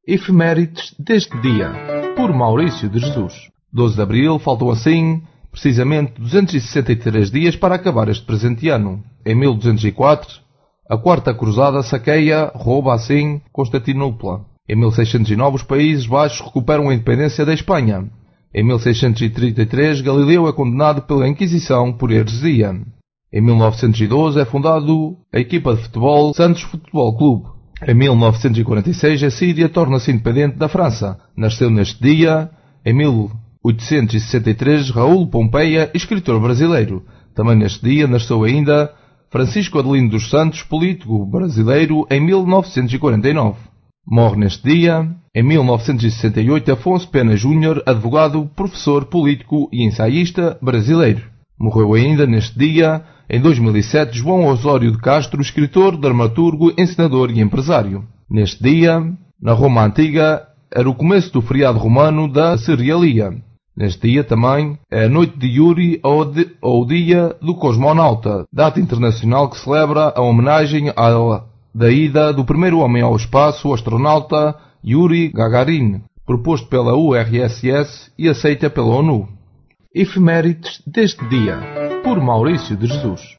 Efemérides deste dia, por Maurício de Jesus. 12 de Abril, faltam assim, precisamente 263 dias para acabar este presente ano. Em 1204, a Quarta Cruzada saqueia, rouba assim, Constantinopla. Em 1609, os Países Baixos recuperam a independência da Espanha. Em 1633, Galileu é condenado pela Inquisição por heresia. Em 1912, é fundado a equipa de futebol Santos Futebol Clube. Em 1946, a Síria torna-se independente da França. Nasceu neste dia, em 1863, Raul Pompeia, escritor brasileiro. Também neste dia nasceu ainda Francisco Adelino dos Santos, político brasileiro, em 1949. Morre neste dia, em 1968, Afonso Pena Júnior, advogado, professor, político e ensaísta brasileiro. Morreu ainda neste dia, em 2007, João Osório de Castro, escritor, dramaturgo, encenador e empresário. Neste dia, na Roma Antiga, era o começo do feriado romano da Cerealia. Neste dia também é a noite de Yuri ou dia do cosmonauta, data internacional que celebra a homenagem da ida do primeiro homem ao espaço, o astronauta Yuri Gagarin, proposto pela URSS e aceita pela ONU. Efemérides deste dia, por Maurício de Jesus.